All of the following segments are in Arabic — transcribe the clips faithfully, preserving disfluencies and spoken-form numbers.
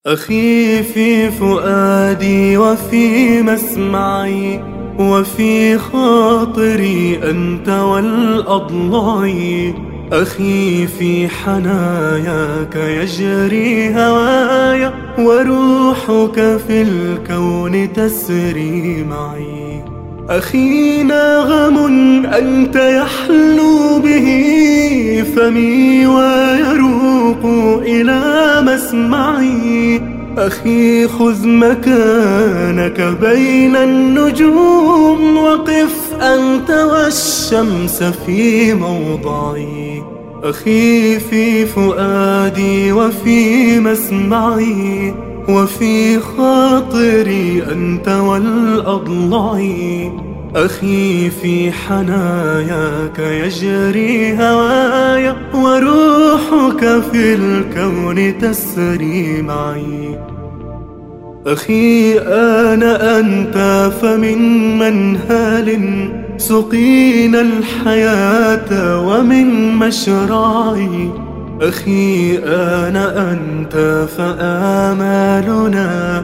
أخي في فؤادي وفي مسمعي وفي خاطري أنت والأضلاع. أخي في حناياك يجري هوايا وروحك في الكون تسري معي. أخي ناغم أنت يحلو به فمي ويروق إلى مسمعي. أخي خذ مكانك بين النجوم وقف أنت والشمس في موضعي. أخي في فؤادي وفي مسمعي وفي خاطري أنت والأضلاع. أخي في حناياك يجري هوايا وروحك في الكون تسري معي. أخي آن أنت فمن منهال سقينا الحياة ومن مشرعي. أخي آن أنت فآمالنا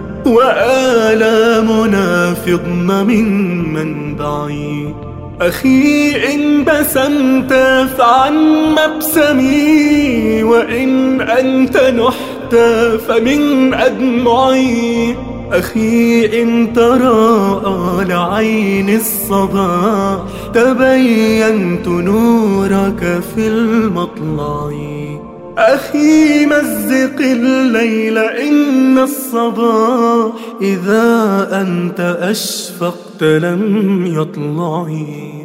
وآلامنا فضن من منبعي. أخي إن بسمت فعن مبسمي وإن أنت نحت فمن أدمعي. أخي إن تراءى لعين الصباح تبينت نورك في المطلع. أخي مزق الليل إن الصباح إذا أنت أشفقت لم يطلع.